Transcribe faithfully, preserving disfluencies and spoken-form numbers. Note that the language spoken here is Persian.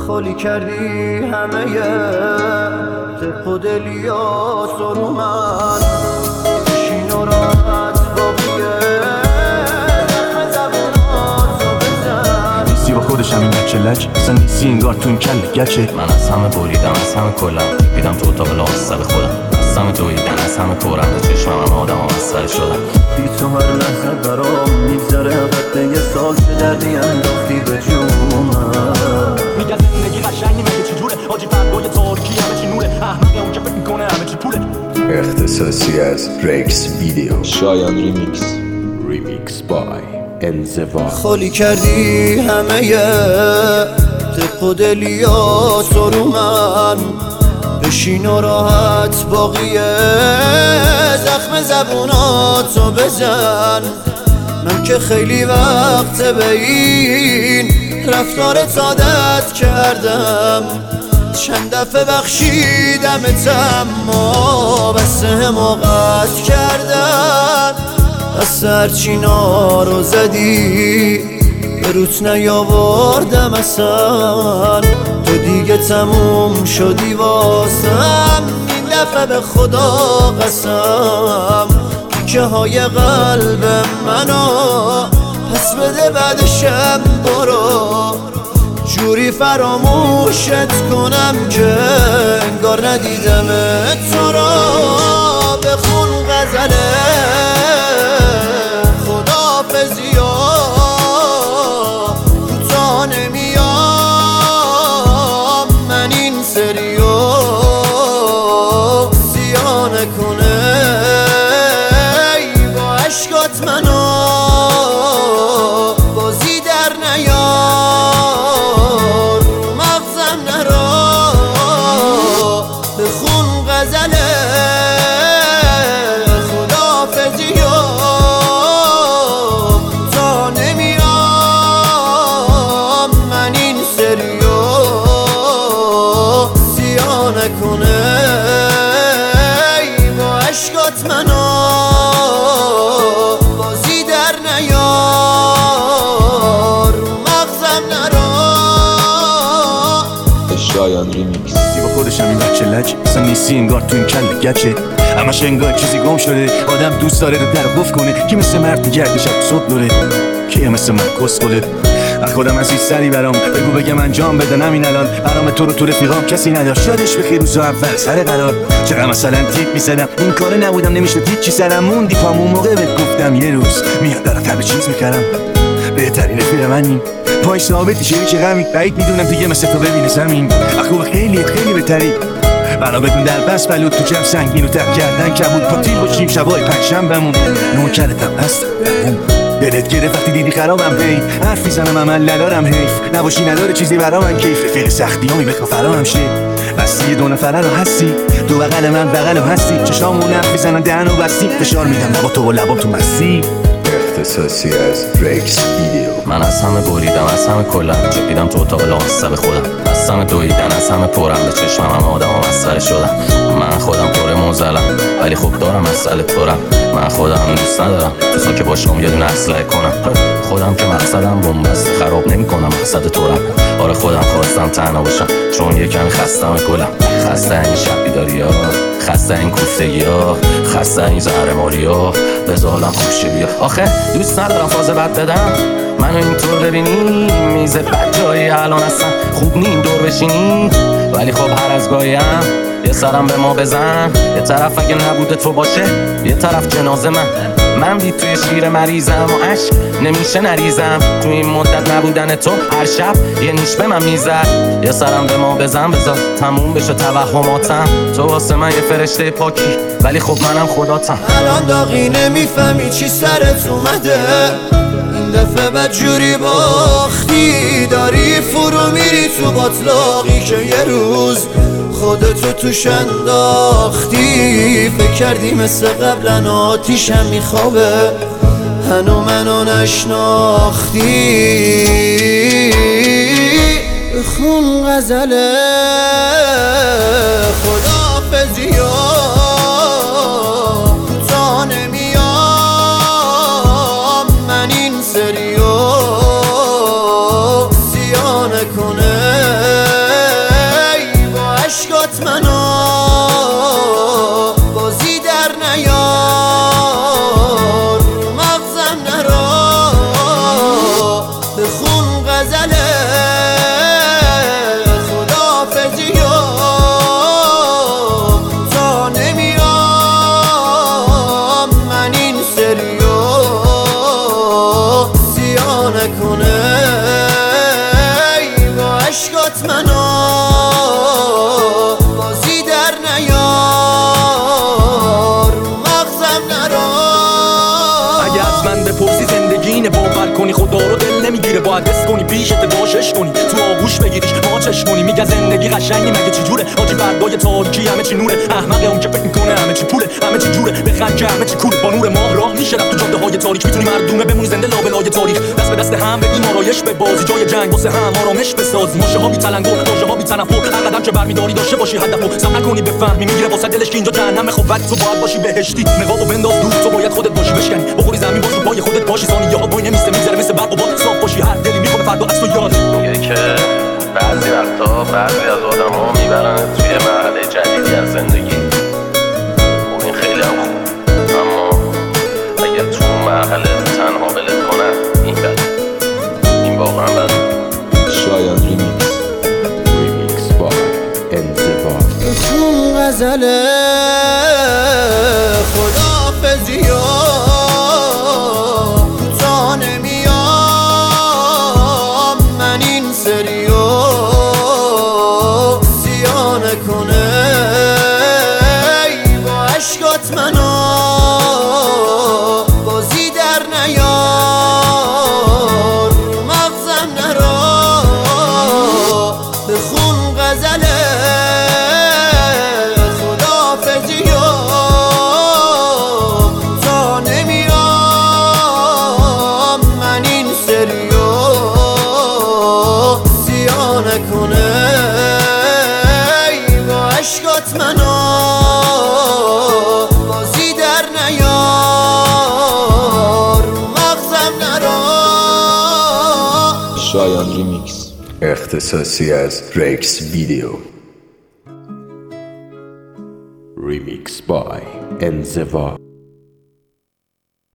خالی کردی همه طبق و دلیات رو من بشین و راحت باقیه دخم زبونات رو بزن. نیستی با خودشم این بچه لج اصلا نیستی انگار تو این کل گچه. من از همه بریدم از همه کلم بیدم تو اتاق لامصب خودم از همه دویدن از همه پرم به چشمم همه آدم ها مسئله شدم. بی تو هر لحظه برام میگذره حقیقت یه سال چه دردی انداختی به جونم. میگه زندگی قشنگی مگه چجوره حاجی فردای ترکی همه چی نوره احمقه اون که فکر میکنه همه چی پوله. اختصاصی از رکس ویدیو شایان ریمیکس ریمیکس بای انزوا. خالی کردی همه طبق و دلیات رو من بشین و راحت باقیه زخم زبوناتو بزن. من که خیلی وقت به این رفتارت عادت کردم چند دفعه بخشیدمت اما بس حماقت کردن. بس هرچی نارو زدی به روت نیاوردم اصلا تو دیگه تموم شدی واسم این دفعه به خدا قسم که های قلب منو پس بده بعدشم برو جوری فراموشت کنم که انگار ندیدم تو را. بخون غزله خداحافظی کوتاه نمیام من این سریو سیاه نکنه ای با عشقات منو بازی در نیار مغزم نرا. بخون غزله خداحافظی تا نمیام من این سریو سیاه نکنه ای با عشقات منو بازی در نیار مغزم نرا. شایان ریمیکس نیستی با خودشم این بچه لج اصلا نیستی انگار تو این کل گچه. همش انگار چیزی گم شده آدم دوست داره رو در گفت کنه کی مثل مرد میگرده شب صبح دوره کی مثل من کس خوده. از خودم از این سری برام بگو بگم انجام بدنم این الان برام تو رو تو رفیقام کسی نداشت یادش بخیر روزا اول سر قرار چقدر مثلا تیپ میزدم این کاره نبودم نمیشد هیچی سرم موندی پام اون موقع بهت گفتم یه روز میاد دارم همه چیز میکردم بهترین رفیق منی پای ثابتی شوی چه غمی بعید میدونم دیگه مثل تو ببینه زمین اخوه خیلی خیلی بهتری بنا بدون در بس بلود تو جمع سنگین و تر کردن کبود پاتیل باشیم شبای پنجشنبه‌مون نوکرتم هستم دلت گرفت وقتی دیدی خرابم هی حرف میزنم عمل ندارم حیف نباشی نداره چیزی برا من کیف رفیق سختی همی بکن فرامم شه بستی دو نفره رو هستی دو بغل من بغل رو هستی چشامون حرف میزنن دهن و بستی فشار میدم لبا تو و لبا تو مستی. اختصاصی از رکس ویدیو. من از همه بریدم از همه کلم چپیدم تو اتاق لامصب خودم از همه دویدن از همه پرم به چشمم همه آدم ها مسئله شدم. من خودم پر موزلم ولی خوب دارم مسئله تورم. من خودم دوست ندارم تو که باشم یه دونه اسلحه کنم خودم که مقصدم بنبست خراب نمی کنم مقصد تورم. آره خودم خواستم تنها باشم چون یه کمی خستم گلم خسته این شب بیداری ها خسته این کوفتگی ها خسته این زهرماری ها بزالم خوشه بیا. آخه دوست ندارم فاز بد بدم منو اینطور ببینی میز بد جایی الان اصلا خوب نیم دور بشینی ولی خب هر از گاهیم یه سرم به ما بزن یه طرف اگه نبوده تو باشه یه طرف جنازه من من بی توی شیر مریضم و عشق نمیشه نریزم تو این مدت نبودن تو هر شب یه نیش به من میزد یه سرم به ما بزن بذار تموم بشه توهماتم تو واسه من یه فرشته پاکی ولی خب منم خداتم. الان داغی نمیفهمی چی سرت اومده این دفعه بدجوری باختی داری فرو میری تو باطلاقی که یه روز خودتو توش انداختی فکر کردی مثل قبلن آتیشم میخوابه هنو منو نشناختی. بخون غزله خداحافظی کوتاه نمیام من این سریو سیاه نکنه منو بازی در نیار مغزم نرا. اگه از من بپرسی زندگی اینه باور کنی خدا رو دل نمیگیره باید حس کنی پیشت باشش کنی تو آغوش بگیریش ماچش کنی. میگه زندگی قشنگی مگه چی جوره آجی فردای تاریکی همه چی نوره. احمقه اون که فکر میکنه همه چی پوله همه چی جوره بخند که همه چی کوله. با نور ماه راه میشه رفت تو جاده های تاریک میتونی مردونه بمونی زنده لابلای تاریخ. دست به دست هم بدیم آرایش به بازی جای جنگ واسه هم آرامش بسازی. ماشه ها بی تلنگر واژه ها بی تنفر هر قدم که برمیداری داشته باشی هدفو سم نکنی بفهمی میگیره واسه دلش که اینجا جهنم خب وقت تو باید باشی بهشتی. نقابو بنداز دور تو باید خودت باشی بشکنی بخوری زمین باش رو پای خودت باشی ثانیه ها وای نمیسته میگذره مثل برق و باد صاف باشی هر دلی میکنه فردا از تو یاد. میگه که بعضی وقتا بعضی از آدم ها میبرن توی مرحله جدیدی از زندگی. خب این خیلی هم خوب اما اگر تو اون مرحله تنها ولت کنن این بد این واقعا بد. شایان ریمیکس ریمیکس بای انزوا. خون غزله خدافظی ها کوتا نمیام من این سریو سیا نکنه ای با عشقات منو بازی در نیار مغزم نرا. به خون غزله خدافظی ها تا نمیام من این سریو سیا نکنه ای با عشقات منو بازی در نیار مغزم نرا. شایان ریمیکس اختصاصی از رکس ویدیو. ریمیکس بای انزوا.